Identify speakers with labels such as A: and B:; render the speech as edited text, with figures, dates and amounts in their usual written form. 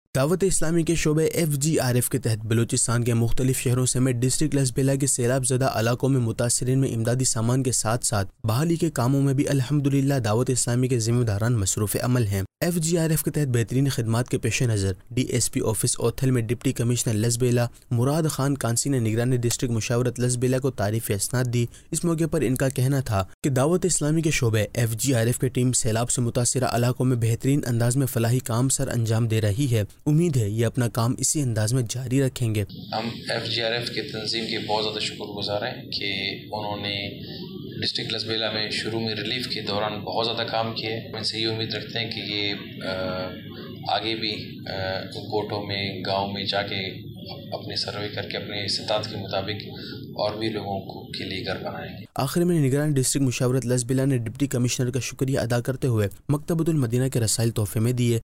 A: दावत इस्लामी के शोबे FGRF के तहत बलूचिस्तान के मुख्तलिफ शहरों समेत डिस्ट्रिक्ट लसबेला के सैलाब ज़दा इलाकों में मुतासरीन में इमदादी सामान के साथ साथ बहाली के कामों में भी अल्हम्दुलिल्लाह दावत इस्लामी के जिम्मेदारान मसरूफ़ अमल हैं। FGRF के तहत बेहतरीन खिदमात के पेश नज़र DSP ऑफिस ओथल में डिप्टी कमिश्नर लसबेला मुराद खान कांसी ने निगरानी डिस्ट्रिक्ट मुशावरत लसबेला को तारीफ़ इसनाद दी। इस मौके पर इनका कहना था कि दावत इस्लामी के शोबे FGRF की टीम सैलाब से मुतासरा इलाकों में बेहतरीन अंदाज में फलाही काम सर अंजाम दे रही है। उम्मीद है ये अपना काम इसी अंदाज में जारी रखेंगे।
B: हम FGRF के तंजीम के बहुत ज़्यादा शुक्रगुजार हैं कि उन्होंने डिस्ट्रिक्ट लसबेला में शुरू में रिलीफ के दौरान बहुत ज़्यादा काम किए। हम इनसे ये उम्मीद रखते हैं कि ये आगे भी कोटों में गाँव में जाके अपने सर्वे करके अपने इस्तात के मुताबिक और भी लोगों के लिए घर बनाएंगे।
A: आखिर में निगरान डिस्ट्रिक्ट मुशावरत लसबेला ने डिप्टी कमिश्नर का शुक्रिया अदा करते हुए मकतबतुल मदीना के रसाइल तोहफे में दिए।